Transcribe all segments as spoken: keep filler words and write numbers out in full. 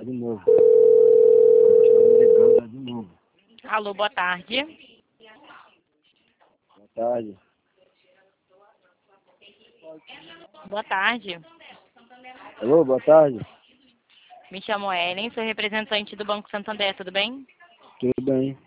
de novo. Tá ligando de novo. Alô, boa tarde. Boa tarde. Boa tarde. Alô, boa tarde. Me chamo Ellen, sou representante do Banco Santander, tudo bem? Tudo bem?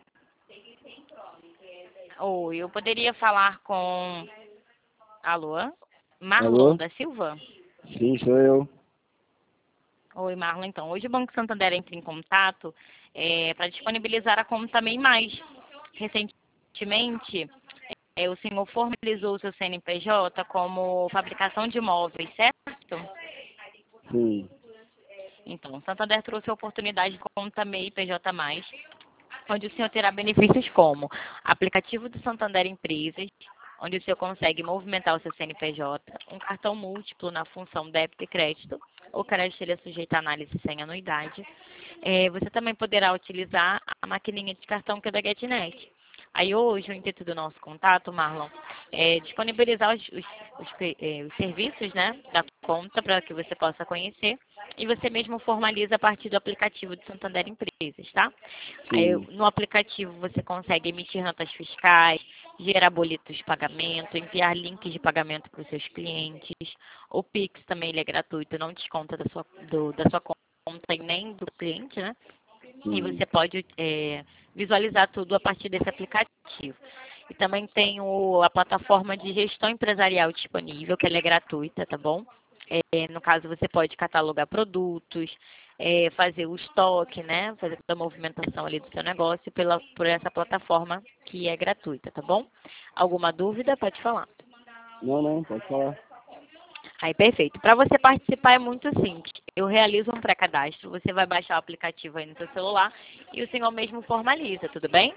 Oi, eu poderia falar com... Alô? Marlon Alô? da Silva? Sim, sou eu. Oi, Marlon. Então, hoje o Banco Santander entra em contato é, para disponibilizar a conta MEI Mais. Recentemente, é, o senhor formalizou o seu C N P J como fabricação de imóveis, certo? Sim. Então, o Santander trouxe a oportunidade de conta MEI P J mais, onde o senhor terá benefícios como aplicativo do Santander Empresas, onde o senhor consegue movimentar o seu C N P J, um cartão múltiplo na função débito e crédito, o crédito ele é sujeito a análise sem anuidade. É, você também poderá utilizar a maquininha de cartão que é da GetNet. Aí hoje, o intuito do nosso contato, Marlon, é disponibilizar os, os, os, eh, os serviços, né, da conta para que você possa conhecer e você mesmo formaliza a partir do aplicativo do Santander Empresas, tá? Aí, Sim. no aplicativo você consegue emitir notas fiscais, gerar boletos de pagamento, enviar links de pagamento para os seus clientes. O Pix também ele é gratuito, não desconta da sua, do, da sua conta e nem do cliente, né? E Sim. você pode é, visualizar tudo a partir desse aplicativo. E também tem o, a plataforma de gestão empresarial disponível, que ela é gratuita, tá bom? É, no caso, você pode catalogar produtos, é, fazer o estoque, né? Fazer toda a movimentação ali do seu negócio pela, por essa plataforma que é gratuita, tá bom? Alguma dúvida? Pode falar. Não, não, pode falar. Aí, perfeito. Para você participar é muito simples. Eu realizo um pré-cadastro, você vai baixar o aplicativo aí no seu celular e o senhor mesmo formaliza, tudo bem?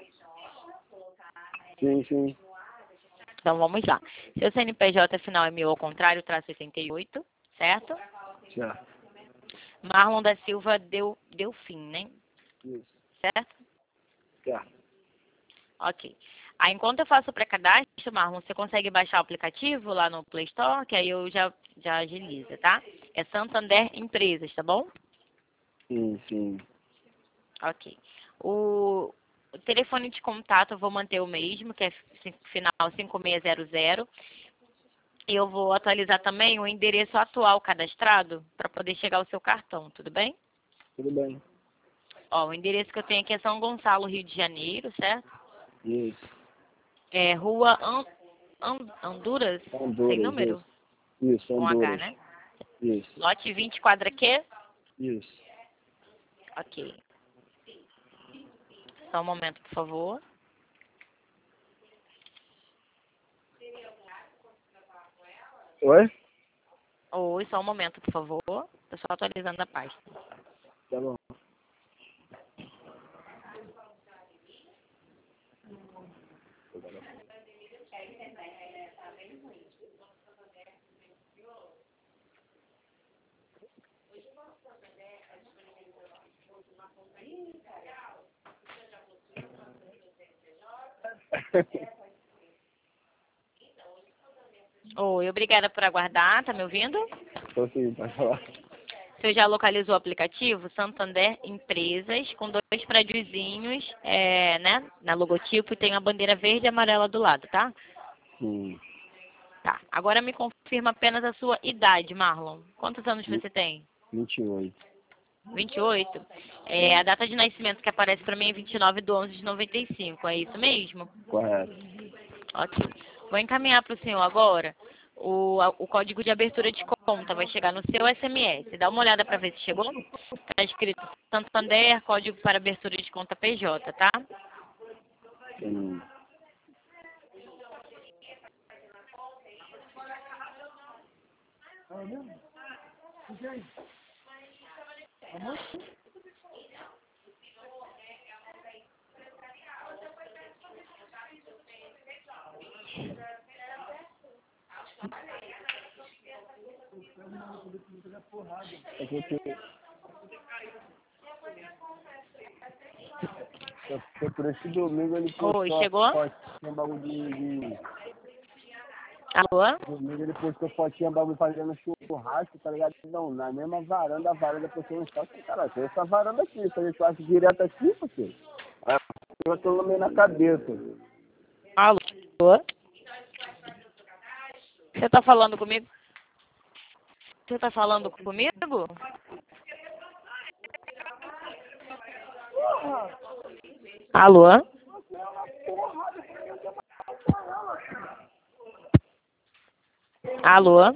Sim, sim. Então, vamos lá. Seu C N P J final é mil ao contrário, traço sessenta e oito, certo? Certo. Marlon da Silva deu, deu fim, né? Isso. Certo? Certo. Ok. Aí, enquanto eu faço o pré-cadastro, Marlon, você consegue baixar o aplicativo lá no Play Store, que aí eu já, já agiliza, tá? É Santander Empresas, tá bom? Sim, sim. Ok. O, o telefone de contato eu vou manter o mesmo, que é fi- final cinco seis zero zero. E eu vou atualizar também o endereço atual cadastrado para poder chegar o seu cartão, tudo bem? Tudo bem. Ó, o endereço que eu tenho aqui é São Gonçalo, Rio de Janeiro, certo? Isso. É Rua An, An, Honduras, sem Honduras, número, isso. Isso, com H, Honduras. né? Isso. Lote vinte, quadra Q? Isso. Ok. Só um momento, por favor. Oi? Oi, só um momento, por favor. Estou só atualizando a página. Tá bom. Oi, obrigada por aguardar. Tá me ouvindo? Tô sim, pode falar. Você já localizou o aplicativo Santander Empresas, com dois prédiozinhos, é, né, na logotipo, e tem a bandeira verde e amarela do lado, tá? Sim. Tá. Agora me confirma apenas a sua idade, Marlon. Quantos anos você tem? vinte e oito. vinte e oito? É, a data de nascimento que aparece para mim é vinte e nove de onze de noventa e cinco, é isso mesmo? Correto. Ok. Vou encaminhar para o senhor agora o, a- o código de abertura de conta. Vai chegar no seu S M S. Dá uma olhada para ver se chegou. Está escrito Santander, código para abertura de conta P J, tá? Sim. É porque, é porque por esse domingo ele Oi, postou a chegou? foto, tinha um bagulho de, de Alô? Domingo ele postou fotinha, bagulho fazendo churrasco, tá ligado? Não, na mesma varanda, a varanda postou um espaço. Cara, tem essa varanda aqui, se a gente passa direto aqui, porque aí eu tô no meio na cabeça. Alô? Você tá falando comigo? Você tá falando comigo? Alô? Alô?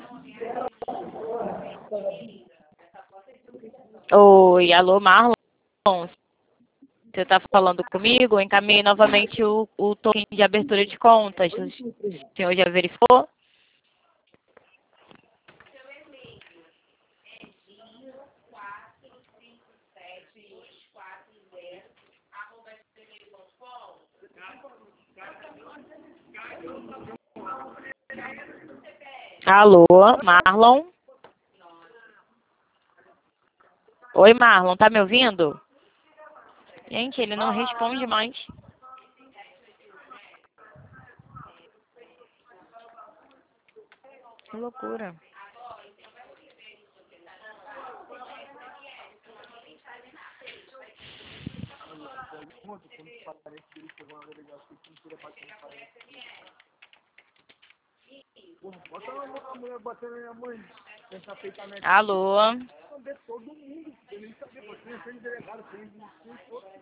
Oi, alô, Marlon? Você tá falando comigo? Eu encaminhei novamente o, o token de abertura de contas. O senhor já verificou? Alô, Marlon? Oi, Marlon, tá me ouvindo? Gente, ele não responde mais. Que loucura. Bota uma mulher batendo na minha mãe, tentar peitar minha Alô? todo mundo, eu nem sabia, você é delegado, tem